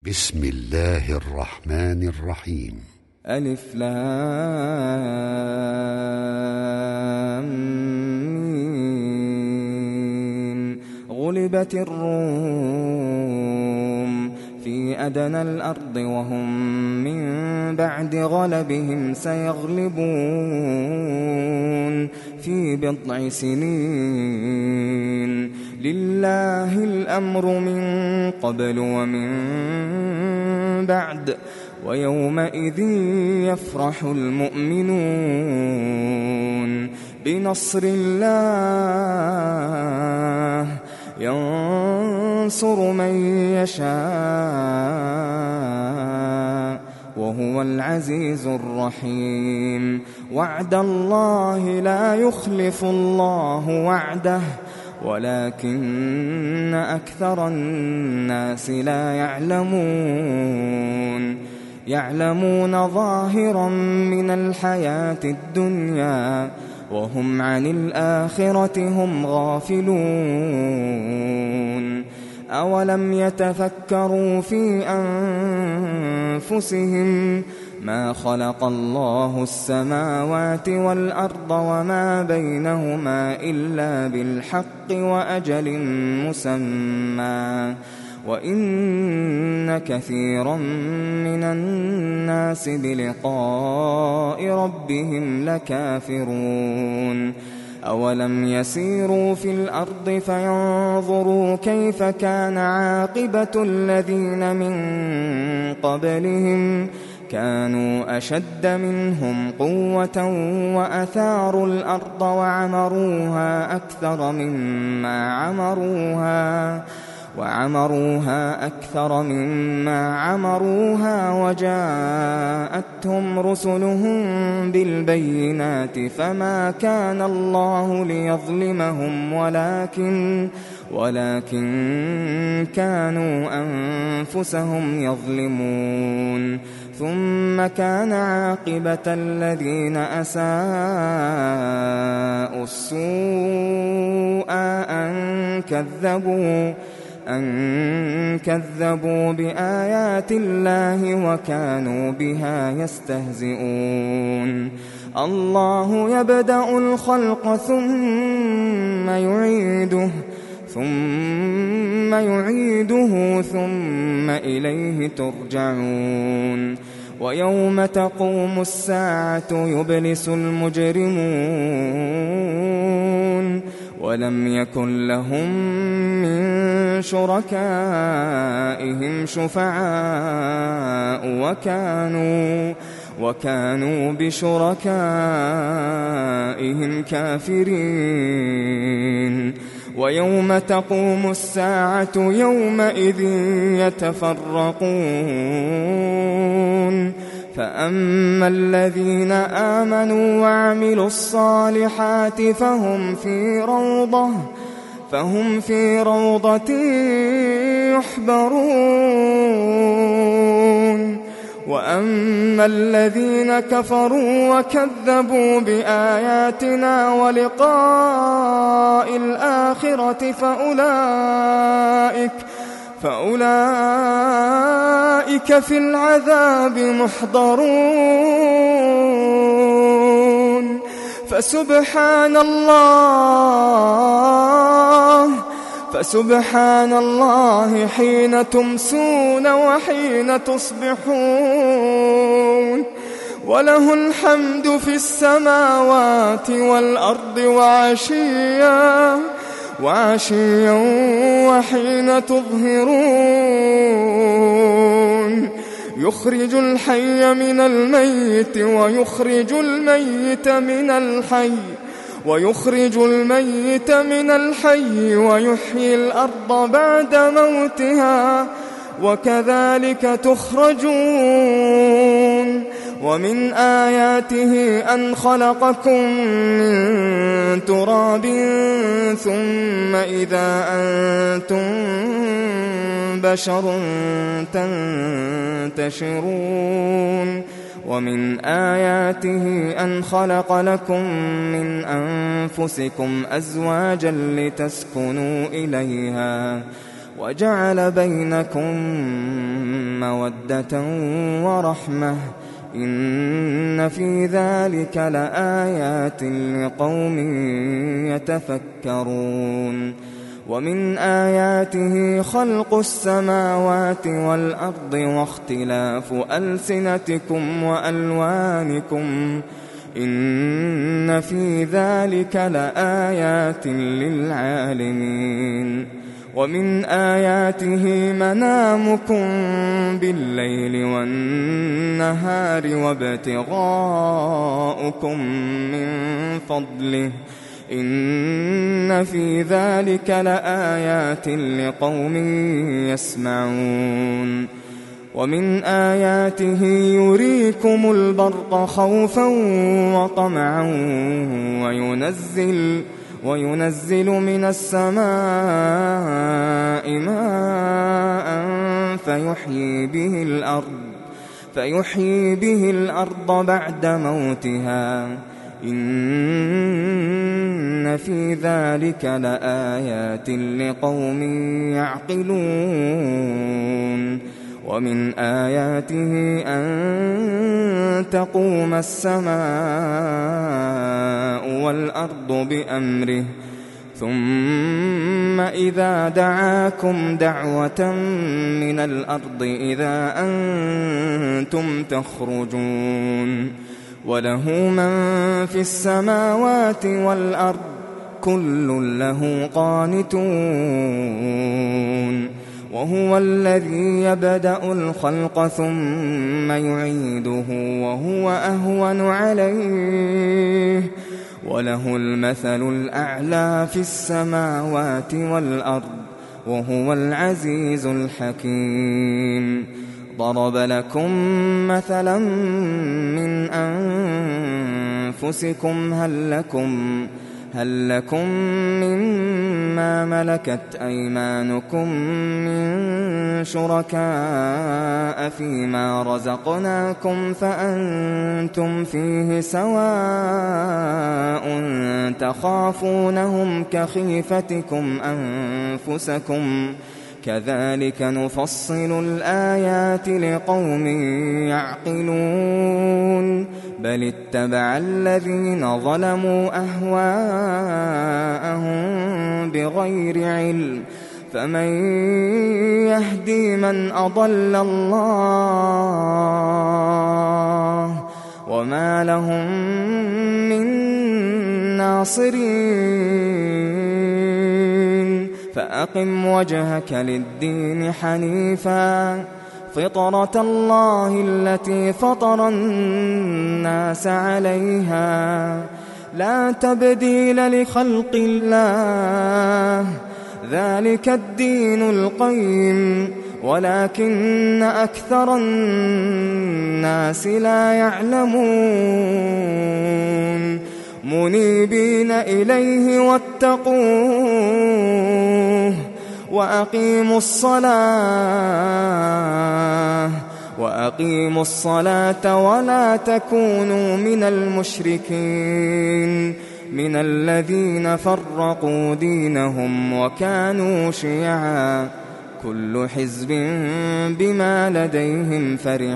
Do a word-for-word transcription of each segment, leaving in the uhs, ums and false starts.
بسم الله الرحمن الرحيم. ألف لام ميم. غلبت الروم في أدنى الأرض وهم من بعد غلبهم سيغلبون في بضع سنين. لله الأمر من قبل ومن بعد ويومئذ يفرح المؤمنون بنصر الله ينصر من يشاء وهو العزيز الرحيم. وعد الله لا يخلف الله وعده ولكن أكثر الناس لا يعلمون يعلمون ظاهرا من الحياة الدنيا وهم عن الآخرة هم غافلون. أولم يتفكروا في أنفسهم ما خلق الله السماوات والأرض وما بينهما إلا بالحق وأجل مسمى وإن كثيرا من الناس بلقاء ربهم لكافرون. أولم يسيروا في الأرض فينظروا كيف كان عاقبة الذين من قبلهم كانوا أشد منهم قوة وأثاروا الأرض وعمروها أكثر مما عمروها وعمروها أكثر مما عمروها وجاءتهم رسلهم بالبينات فما كان الله ليظلمهم ولكن ولكن كانوا أنفسهم يظلمون. ثم كان عاقبة الذين أساءوا السوء أن كذبوا أن كذبوا بآيات الله وكانوا بها يستهزئون. الله يبدأ الخلق ثم يعيده ثم يعيده ثم إليه ترجعون. ويوم تقوم الساعة يبلس المجرمون ولم يكن لهم من شركائهم شفعاء وكانوا وكانوا بشركائهم كافرين. ويوم تقوم الساعة يومئذ يتفرقون فأما الذين آمنوا وعملوا الصالحات فهم في روضة فهم في روضة يحبرون. وأما الذين كفروا وكذبوا بآياتنا ولقاء الآخرة فأولئك فأولئك في العذاب محضرون. فسبحان الله فسبحان الله حين تمسون وحين تصبحون وله الحمد في السماوات والأرض وعشيا وعشيا وحين تظهرون. يخرج الحي من الميت ويخرج الميت من الحي ويخرج الميت من الحي ويحيي الأرض بعد موتها وكذلك تخرجون. ومن آياته أن خلقكم من تراب ثم إذا أنتم بشر تنتشرون. ومن آياته أن خلق لكم من أنفسكم أزواجا لتسكنوا إليها وجعل بينكم مَوَدَّةً وَرَحْمَةً إِنَّ فِي ذَلِكَ لَآيَاتٍ لِقَوْمٍ يَتَفَكَّرُونَ وَمِنْ آيَاتِهِ خَلْقُ السَّمَاوَاتِ وَالْأَرْضِ وَاخْتِلَافُ أَلْسِنَتِكُمْ وَأَلْوَانِكُمْ إِنَّ فِي ذَلِكَ لَآيَاتٍ لِلْعَالِمِينَ وَمِنْ آيَاتِهِ مَنَامُكُمْ بِاللَّيْلِ وَالنَّهَارِ وَابْتِغَاؤُكُمْ مِنْ فَضْلِهِ إِنَّ فِي ذَلِكَ لَآيَاتٍ لِقَوْمٍ يَسْمَعُونَ وَمِنْ آيَاتِهِ يُرِيكُمُ الْبَرْقَ خَوْفًا وَطَمَعًا وَيُنَزِّلُ وَيُنَزِّلُ مِنَ السَّمَاءِ مَاءً فَيُحْيِي بِهِ الْأَرْضَ فَيُحْيِي بِهِ الْأَرْضَ بَعْدَ مَوْتِهَا إِنَّ فِي ذَلِكَ لَآيَاتٍ لِقَوْمٍ يَعْقِلُونَ وَمِنْ آيَاتِهِ أَن تَقُومَ السَّمَاءُ وَالْأَرْضُ بِأَمْرِهِ ثُمَّ إِذَا دَعَاكُمْ دَعْوَةً مِنَ الْأَرْضِ إِذَا أَنْتُمْ تَخْرُجُونَ وَلَهُ مَن فِي السَّمَاوَاتِ وَالْأَرْضِ كُلٌّ لَّهُ قَانِتُونَ وَهُوَ الَّذِي يَبْدَأُ الْخَلْقَ ثُمَّ يُعِيدُهُ وَهُوَ أَهْوَنُ عَلَيْهِ وَلَهُ الْمَثَلُ الْأَعْلَى فِي السَّمَاوَاتِ وَالْأَرْضِ وَهُوَ الْعَزِيزُ الْحَكِيمُ ضَرَبَ لَكُم مَّثَلًا مِّنْ أَنفُسِكُمْ هَل لَّكُم هل لكم مما ملكت أيمانكم من شركاء فيما رزقناكم فأنتم فيه سواء تخافونهم كخيفتكم أنفسكم كذلك نفصل الآيات لقوم يعقلون بل اتبع الذين ظلموا أهواءهم بغير علم فمن يهدي من أضل الله وما لهم من ناصرين فأقم وجهك للدين حنيفا فطرة الله التي فطر الناس عليها لا تبديل لخلق الله ذلك الدين القيم ولكن أكثر الناس لا يعلمون منيبين إليه واتقوه وأقيموا الصلاة وأقيموا الصلاة ولا تكونوا من المشركين من الذين فرقوا دينهم وكانوا شيعا كل حزب بما لديهم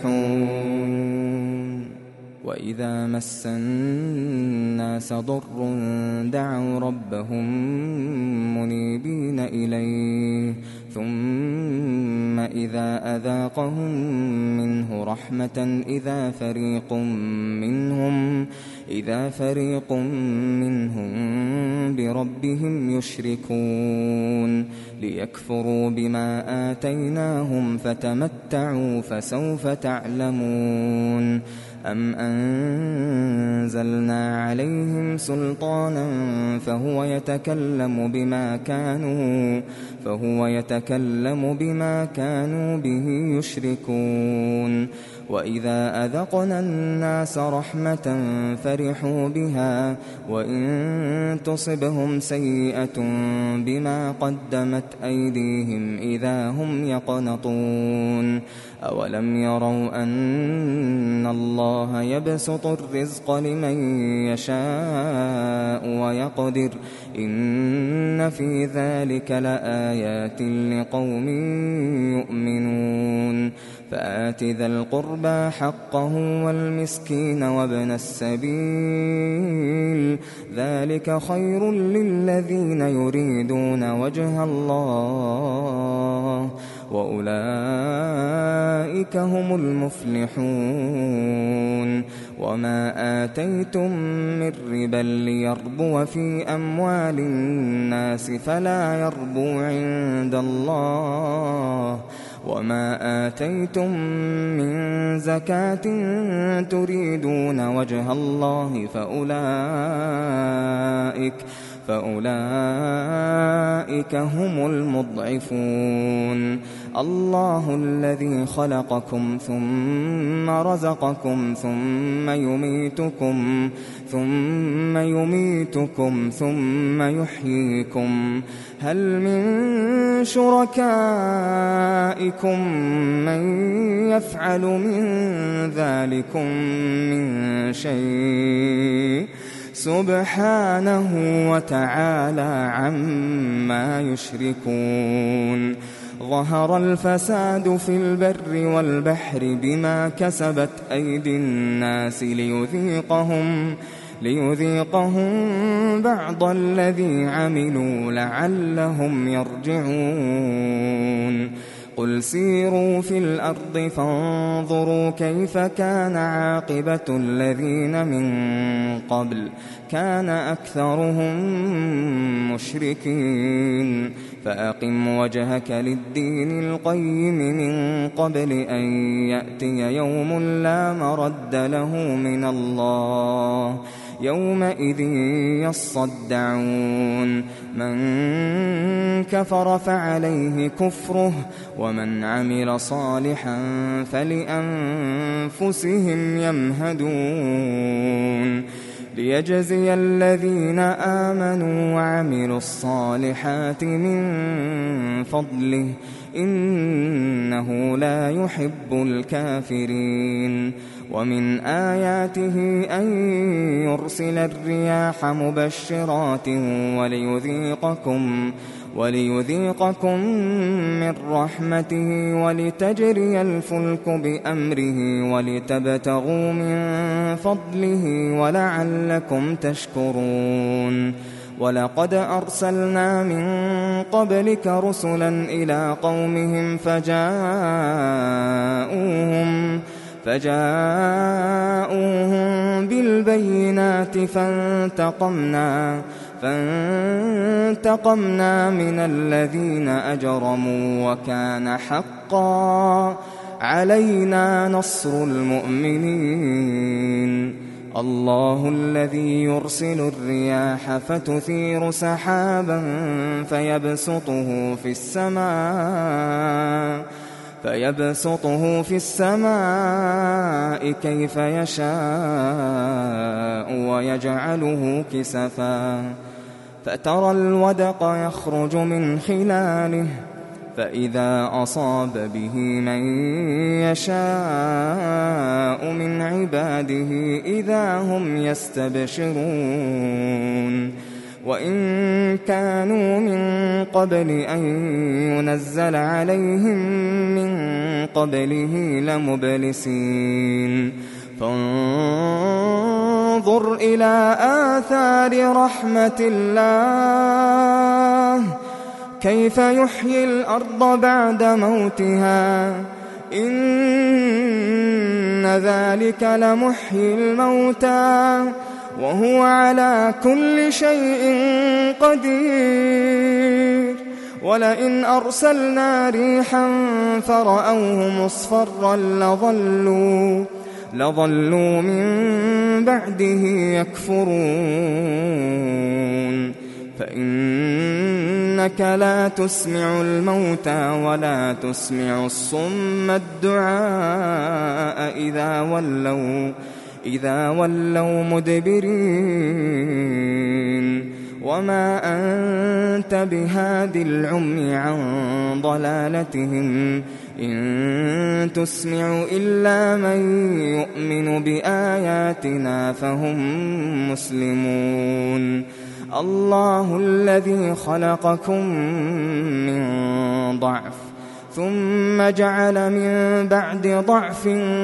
فرحون وإذا مس الناس ضر دعوا ربهم منيبين إليه ثم إذا أذاقهم منه رحمة إذا فريق منهم إذا فريق منهم بربهم يشركون ليكفروا بما آتيناهم فتمتعوا فسوف تعلمون أم أنزلنا عليهم سلطانا فهو يتكلم بما كانوا فهو يتكلم بما كانوا به يشركون وإذا أذقنا الناس رحمة فرحوا بها وإن تصبهم سيئة بما قدمت أيديهم إذا هم يقنطون أولم يروا أن الله يبسط الرزق لمن يشاء ويقدر إن في ذلك لآيات لقوم يؤمنون فآت ذا القربى حقه والمسكين وابن السبيل ذلك خير للذين يريدون وجه الله وأولئك هم المفلحون وما آتيتم من ربا ليربو في أموال الناس فلا يربو عند الله وما آتيتم من زكاة تريدون وجه الله فأولئك فأولئك هم المضعفون الله الذي خلقكم ثم رزقكم ثم يميتكم ثم يميتكم ثم يحييكم هل من شركائكم من يفعل من ذلكم من شيء سبحانه وتعالى عما يشركون ظهر الفساد في البر والبحر بما كسبت أيدي الناس ليذيقهم ليذيقهم بعض الذي عملوا لعلهم يرجعون قل سيروا في الأرض فانظروا كيف كان عاقبة الذين من قبل كان أكثرهم مشركين فأقم وجهك للدين القيم من قبل أن يأتي يوم لا مرد له من الله يومئذ يصدعون من كفر فعليه كفره ومن عمل صالحا فلأنفسهم يمهدون ليجزي الذين آمنوا وعملوا الصالحات من فضله إنه لا يحب الكافرين ومن آياته أن يرسل الرياح مبشرات وليذيقكم وليذيقكم من رحمته ولتجري الفلك بأمره ولتبتغوا من فضله ولعلكم تشكرون ولقد أرسلنا من قبلك رسلا إلى قومهم فجاءوهم فجاءوهم بالبينات فانتقمنا فانتقمنا من الذين أجرموا وكان حقا علينا نصر المؤمنين الله الذي يرسل الرياح فتثير سحابا فيبسطه في السماء فيبسطه في السماء كيف يشاء ويجعله كسفا فترى الودق يخرج من خلاله فإذا أصاب به من يشاء من عباده إذا هم يستبشرون وإن كانوا من قبل أن ينزل عليهم من قبله لمبلسين فانظر إلى آثار رحمة الله كيف يحيي الأرض بعد موتها إن ذلك لمحيي الموتى وهو على كل شيء قدير ولئن أرسلنا ريحا فرأوه مصفرا لظلوا لظلوا من بعده يكفرون فإنك لا تسمع الموتى ولا تسمع الصم الدعاء إذا ولوا إذا ولوا مدبرين وما أنت بهاد العمي عن ضلالتهم إن تسمع إلا من يؤمن بآياتنا فهم مسلمون الله الذي خلقكم من ضعف ثم جعل من بعد ضعف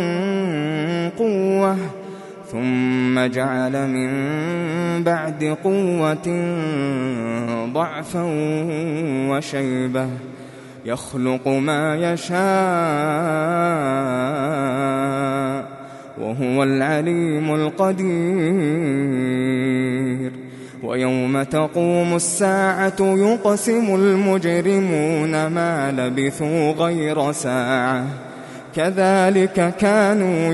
قوة ثم جعل من بعد قوة ضعفا وشيبة يخلق ما يشاء وهو العليم القدير. ويوم تقوم الساعة يقسم المجرمون ما لبثوا غير ساعة كذلك كانوا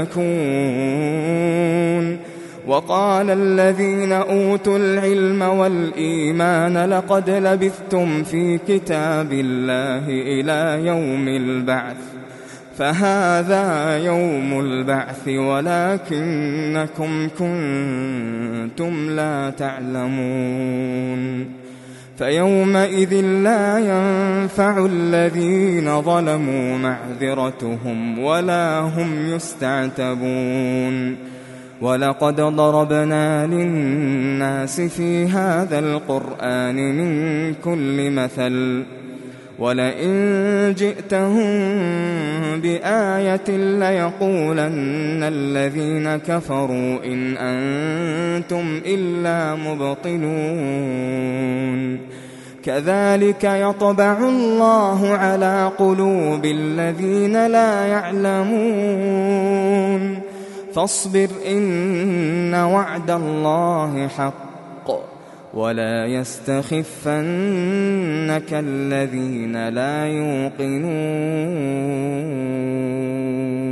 يؤفكون. وقال الذين أوتوا العلم والإيمان لقد لبثتم في كتاب الله إلى يوم البعث فهذا يوم البعث ولكنكم كنتم لا تعلمون. فيومئذ لا ينفع الذين ظلموا معذرتهم ولا هم يستعتبون. ولقد ضربنا للناس في هذا القرآن من كل مثل ولئن جئتهم بآية ليقولن الذين كفروا إن أنتم إلا مبطلون. كذلك يطبع الله على قلوب الذين لا يعلمون. فاصبر إن وعد الله حق ولا يستخفنك الذين لا يوقنون.